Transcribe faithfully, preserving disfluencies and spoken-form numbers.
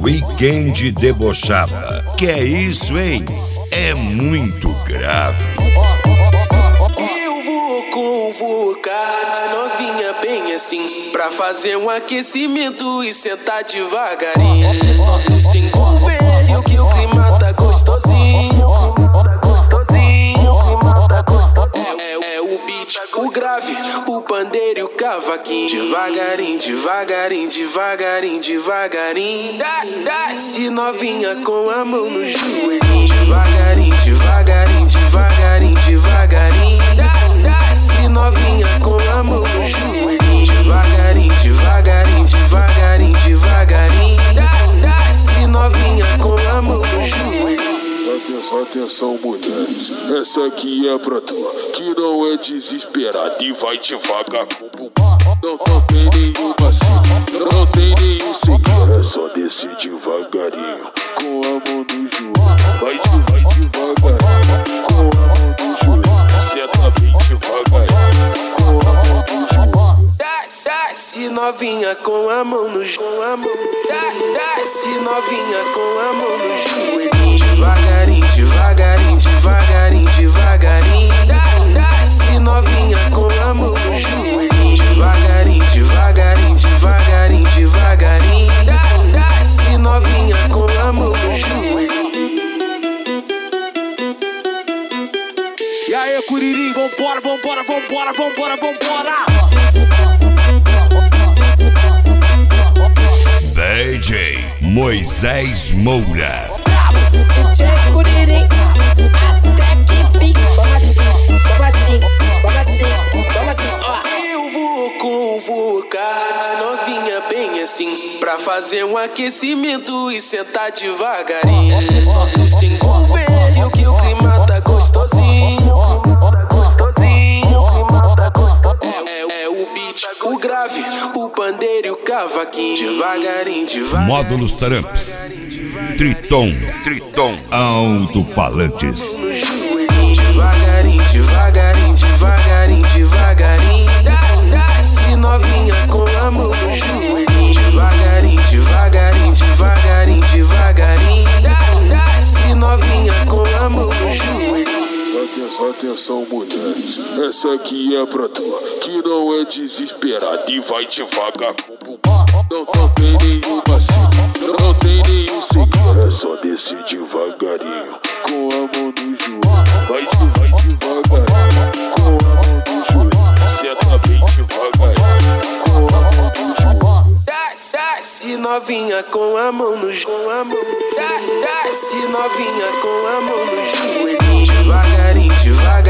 Weekend debochada. Que é isso, hein? É muito grave. Eu vou convocar a novinha bem assim, pra fazer um aquecimento e sentar devagarinho. Só tu se envolver que o clima tá gostosinho. É, é o beat, o grave, o pandeiro e o cavaquinho. Devagarinho, devagarinho, devagarinho, devagarinho. Desce novinha com a mão no joelhinho. Devagarinho, devagarinho, devagarinho, devagarinho. Desce novinha com a mão no joelhinho. Devagarinho, devagarinho, devagarinho, devagarinho. Desce novinha com a mão no joelhinho. Atenção, atenção, mulheres, essa aqui é pra tu, que não é desesperada e vai devagar com o bumbum. Não, não tem nenhuma cena, não tem nenhum segredo. É só descer devagarinho, com a mão no joelho. Vai, vai devagarinho, com a mão no joelho. Senta bem devagarinho, com a mão no joelho. Desce novinha com a mão no joelho. Desce novinha com a mão no joelho. Devagarinho, devagarinho, devagarinho, devagarinho. Desce novinha com a mão no joelho. Devagarinho, devagarinho, devagarinho, devagarinho. Desce novinha com a mão no joelho. E aí, Curirim, vambora, vambora, vambora, vambora, vambora. D J Moisés Moura. D J Curirim, até que fim. Como assim, como assim, como assim, como assim, ó. Eu vou convocar a novinha bem assim, pra fazer um aquecimento e sentar devagarinho. Só tu se envolver que o clima tá gostosinho. É, é o beat, o grave, o pandeiro e o cavaquinho. Devagarinho, devagarinho. Módulos Taramps. Triton, Triton, alto-falantes. Devagarinho, devagarinho, devagarinho, devagarinho. Desce novinha com a mão no joelhinho. Devagarinho, devagarinho, devagarinho, devagarinho. Desce novinha com a mão no joelhinho. Atenção, atenção, mulheres, essa aqui é pra tu, que não é desesperada e vai devagar com o bumbum. Não, não tem nenhuma cena, não tem nenhum segredo. É só descer devagarinho, com a mão no joelho. Vai, vai devagarinho, com a mão no joelho. Senta bem devagarinho, com a mão no joelho. Desce novinha com a mão no joelho. Desce novinha com a mão no joelhinho. Devagarinho, devagarinho.